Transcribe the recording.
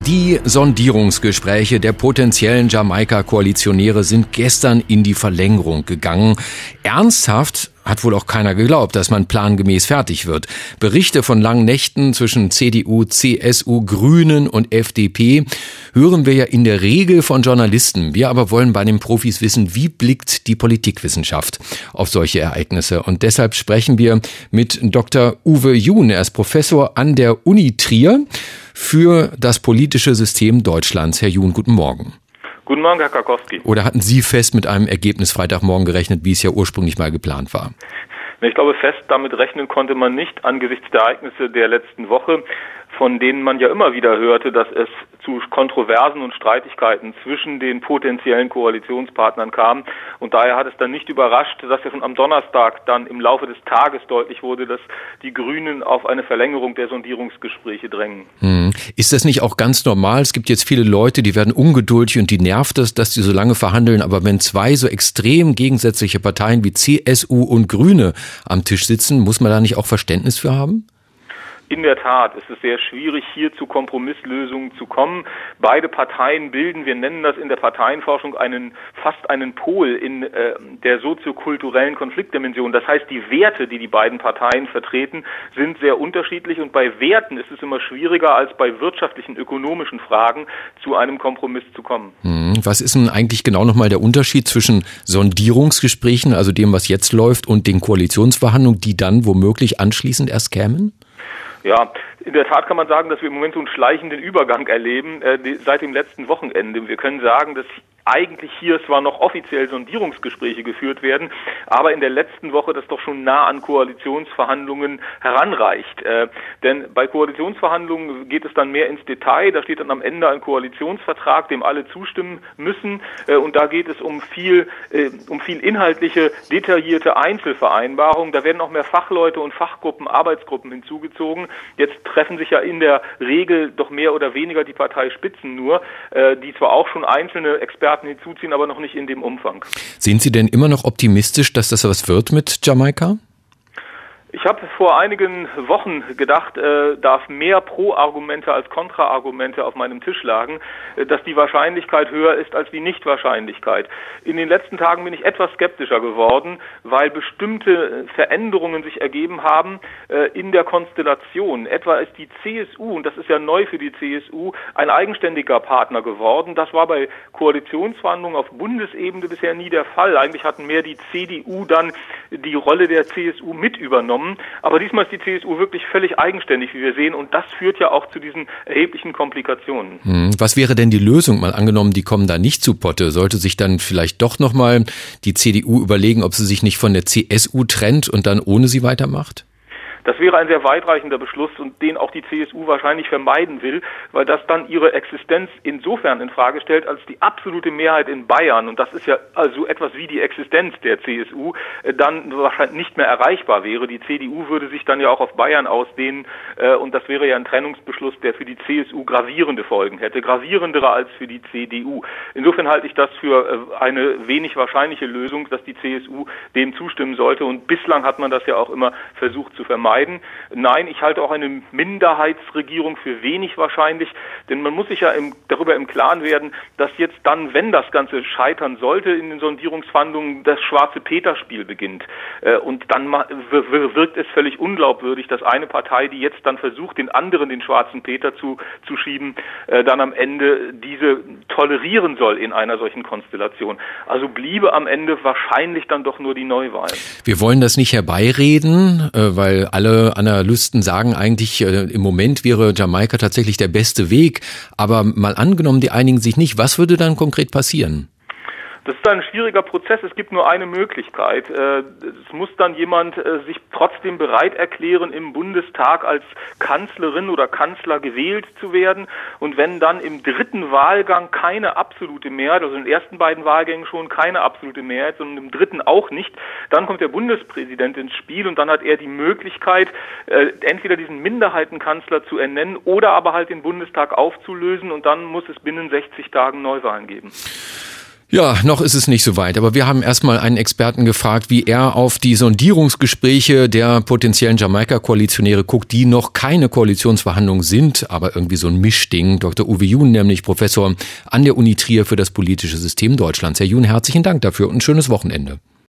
Die Sondierungsgespräche der potenziellen Jamaika-Koalitionäre sind gestern in die Verlängerung gegangen. Ernsthaft hat wohl auch keiner geglaubt, dass man plangemäß fertig wird. Berichte von langen Nächten zwischen CDU, CSU, Grünen und FDP hören wir ja in der Regel von Journalisten. Wir aber wollen bei den Profis wissen, wie blickt die Politikwissenschaft auf solche Ereignisse. Und deshalb sprechen wir mit Dr. Uwe Jun. Er ist Professor an der Uni Trier für das politische System Deutschlands. Herr Jun, guten Morgen. Guten Morgen, Herr Karkowski. Oder hatten Sie fest mit einem Ergebnis Freitagmorgen gerechnet, wie es ja ursprünglich mal geplant war? Ich glaube, fest damit rechnen konnte man nicht angesichts der Ereignisse der letzten Woche, von denen man ja immer wieder hörte, dass es zu Kontroversen und Streitigkeiten zwischen den potenziellen Koalitionspartnern kam. Und daher hat es dann nicht überrascht, dass ja schon am Donnerstag dann im Laufe des Tages deutlich wurde, dass die Grünen auf eine Verlängerung der Sondierungsgespräche drängen. Ist das nicht auch ganz normal? Es gibt jetzt viele Leute, die werden ungeduldig und die nervt es, dass die so lange verhandeln. Aber wenn zwei so extrem gegensätzliche Parteien wie CSU und Grüne am Tisch sitzen, muss man da nicht auch Verständnis für haben? In der Tat ist es sehr schwierig, hier zu Kompromisslösungen zu kommen. Beide Parteien bilden, wir nennen das in der Parteienforschung, fast einen Pol in der soziokulturellen Konfliktdimension. Das heißt, die Werte, die beiden Parteien vertreten, sind sehr unterschiedlich. Und bei Werten ist es immer schwieriger, als bei wirtschaftlichen, ökonomischen Fragen zu einem Kompromiss zu kommen. Was ist denn eigentlich genau nochmal der Unterschied zwischen Sondierungsgesprächen, also dem, was jetzt läuft, und den Koalitionsverhandlungen, die dann womöglich anschließend erst kämen? Ja, in der Tat kann man sagen, dass wir im Moment so einen schleichenden Übergang erleben seit dem letzten Wochenende. Wir können sagen, dass eigentlich hier zwar noch offiziell Sondierungsgespräche geführt werden, aber in der letzten Woche das doch schon nah an Koalitionsverhandlungen heranreicht. Denn bei Koalitionsverhandlungen geht es dann mehr ins Detail. Da steht dann am Ende ein Koalitionsvertrag, dem alle zustimmen müssen. Und da geht es um viel inhaltliche, detaillierte Einzelvereinbarungen. Da werden auch mehr Fachleute und Fachgruppen, Arbeitsgruppen hinzugezogen. Jetzt treffen sich ja in der Regel doch mehr oder weniger die Parteispitzen nur, die zwar auch schon einzelne Experten hinzuziehen, aber noch nicht in dem Umfang. Sind Sie denn immer noch optimistisch, dass das was wird mit Jamaika? Ich habe vor einigen Wochen gedacht, da mehr Pro-Argumente als Kontra-Argumente auf meinem Tisch lagen, dass die Wahrscheinlichkeit höher ist als die Nichtwahrscheinlichkeit. In den letzten Tagen bin ich etwas skeptischer geworden, weil bestimmte Veränderungen sich ergeben haben in der Konstellation. Etwa ist die CSU, und das ist ja neu für die CSU, ein eigenständiger Partner geworden. Das war bei Koalitionsverhandlungen auf Bundesebene bisher nie der Fall. Eigentlich hatten mehr die CDU dann die Rolle der CSU mit übernommen. Aber diesmal ist die CSU wirklich völlig eigenständig, wie wir sehen. Und das führt ja auch zu diesen erheblichen Komplikationen. Was wäre denn die Lösung? Mal angenommen, die kommen da nicht zu Potte. Sollte sich dann vielleicht doch nochmal die CDU überlegen, ob sie sich nicht von der CSU trennt und dann ohne sie weitermacht? Das wäre ein sehr weitreichender Beschluss und den auch die CSU wahrscheinlich vermeiden will, weil das dann ihre Existenz insofern in Frage stellt, als die absolute Mehrheit in Bayern, und das ist ja also etwas wie die Existenz der CSU, dann wahrscheinlich nicht mehr erreichbar wäre. Die CDU würde sich dann ja auch auf Bayern ausdehnen und das wäre ja ein Trennungsbeschluss, der für die CSU gravierende Folgen hätte, gravierendere als für die CDU. Insofern halte ich das für eine wenig wahrscheinliche Lösung, dass die CSU dem zustimmen sollte, und bislang hat man das ja auch immer versucht zu vermeiden. Nein, ich halte auch eine Minderheitsregierung für wenig wahrscheinlich, denn man muss sich ja darüber im Klaren werden, dass jetzt dann, wenn das Ganze scheitern sollte in den Sondierungsverhandlungen, das schwarze Peter-Spiel beginnt. Und dann wirkt es völlig unglaubwürdig, dass eine Partei, die jetzt dann versucht, den anderen den schwarzen Peter zu schieben, dann am Ende diese tolerieren soll in einer solchen Konstellation. Also bliebe am Ende wahrscheinlich dann doch nur die Neuwahl. Wir wollen das nicht herbeireden, weil alle Analysten sagen eigentlich, im Moment wäre Jamaika tatsächlich der beste Weg. Aber mal angenommen, die einigen sich nicht. Was würde dann konkret passieren? Das ist ein schwieriger Prozess. Es gibt nur eine Möglichkeit. Es muss dann jemand sich trotzdem bereit erklären, im Bundestag als Kanzlerin oder Kanzler gewählt zu werden. Und wenn dann im dritten Wahlgang keine absolute Mehrheit, also in den ersten beiden Wahlgängen schon keine absolute Mehrheit, sondern im dritten auch nicht, dann kommt der Bundespräsident ins Spiel und dann hat er die Möglichkeit, entweder diesen Minderheitenkanzler zu ernennen oder aber halt den Bundestag aufzulösen, und dann muss es binnen 60 Tagen Neuwahlen geben. Ja, noch ist es nicht so weit, aber wir haben erstmal einen Experten gefragt, wie er auf die Sondierungsgespräche der potenziellen Jamaika-Koalitionäre guckt, die noch keine Koalitionsverhandlungen sind, aber irgendwie so ein Mischding. Dr. Uwe Jun, nämlich Professor an der Uni Trier für das politische System Deutschlands. Herr Jun, herzlichen Dank dafür und ein schönes Wochenende.